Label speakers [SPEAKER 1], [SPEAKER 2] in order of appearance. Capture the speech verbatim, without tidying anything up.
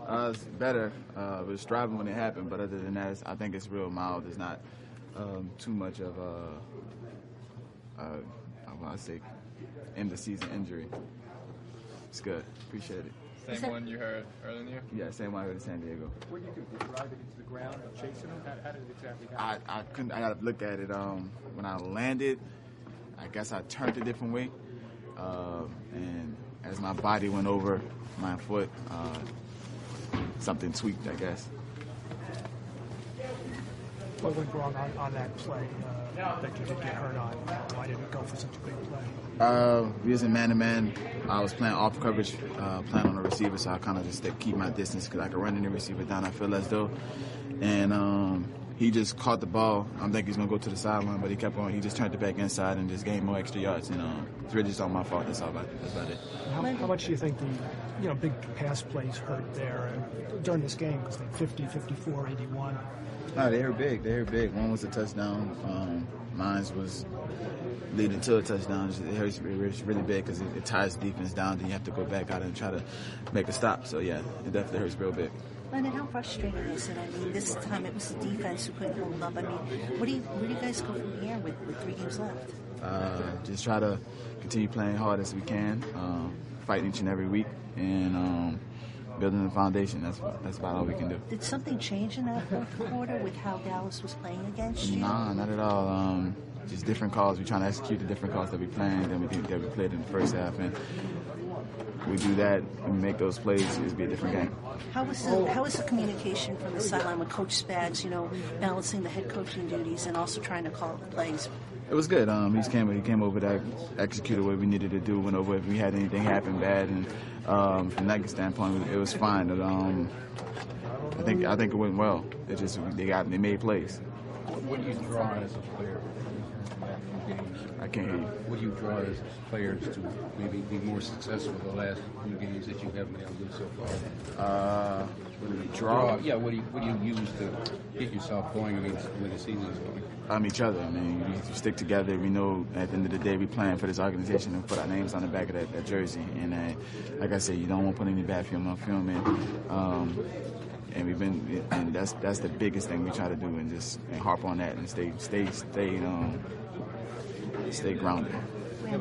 [SPEAKER 1] Uh, it's better. Uh, it was driving when it happened, but other than that, it's, I think it's real mild. It's not um, too much of a, uh, I say, end of season injury. It's good. Appreciate it.
[SPEAKER 2] Same that, one you heard earlier in the year?
[SPEAKER 1] Yeah, same one I heard in San Diego.
[SPEAKER 3] What did you do? Did you drive it into the ground and chasing him? How, how did it exactly happen?
[SPEAKER 1] I, I couldn't. I got to look at it. Um, when I landed, I guess I turned a different way, uh, and as my body went over my foot, uh, something tweaked, I guess.
[SPEAKER 3] What went wrong on, on that play uh, that you did get hurt on? Why didn't it go for such a big play?
[SPEAKER 1] Uh, we was in man-to-man. I was playing off coverage, uh, playing on the receiver, so I kind of just stay, keep my distance because I could run any receiver down, I feel as though. And um, he just caught the ball. I'm thinking he's going to go to the sideline, but he kept on. He just turned it back inside and just gained more extra yards. And um, it's really just all my fault. That's all about, that's about it.
[SPEAKER 3] How, how much do you think the you know big pass plays hurt there uh, during this game? Because they fifty, fifty-four, eighty-one.
[SPEAKER 1] No, they were big. They were big. One was a touchdown. Um, mine was leading to a touchdown. It hurts really big because it, it ties the defense down. Then you have to go back out and try to make a stop. So, yeah, it definitely hurts real big.
[SPEAKER 4] Leonard, how frustrating is it? I mean, this time it was the defense who couldn't hold up. I mean, what do you, where do you guys go from here with, with three games left?
[SPEAKER 1] Uh, just try to continue playing hard as we can, um, fight each and every week, and um, building the foundation. That's that's about all we can do.
[SPEAKER 4] Did something change in that fourth quarter with how Dallas was playing against you?
[SPEAKER 1] Nah, not at all. Um, just different calls. We're trying to execute the different calls that we playing than we did, that we played in the first half, and we do that and we make those plays. It'll be a different game.
[SPEAKER 4] How was the how was the communication from the sideline with Coach Spags? You know, balancing the head coaching duties and also trying to call the plays.
[SPEAKER 1] It was good. Um, he came he came over there, executed what we needed to do. Went over if we had anything happen bad, and um, from that standpoint, it was fine. But, um, I think I think it went well. It just they got they made plays.
[SPEAKER 5] What do you draw as a player?
[SPEAKER 1] I can't hear you.
[SPEAKER 5] What do you draw as players to maybe be more successful the last few games that you haven't been able to do so far?
[SPEAKER 1] Uh, what do we draw?
[SPEAKER 5] draw? Yeah, what do you what do you use to get yourself going against when the season is going?
[SPEAKER 1] Um, each other. I mean, we stick together. We know at the end of the day we're playing for this organization and put our names on the back of that, that jersey. And uh, like I said, you don't want to put any bad film on film. And, um, and we've been, and that's that's the biggest thing we try to do, and just and harp on that and stay stay stay um, stay grounded.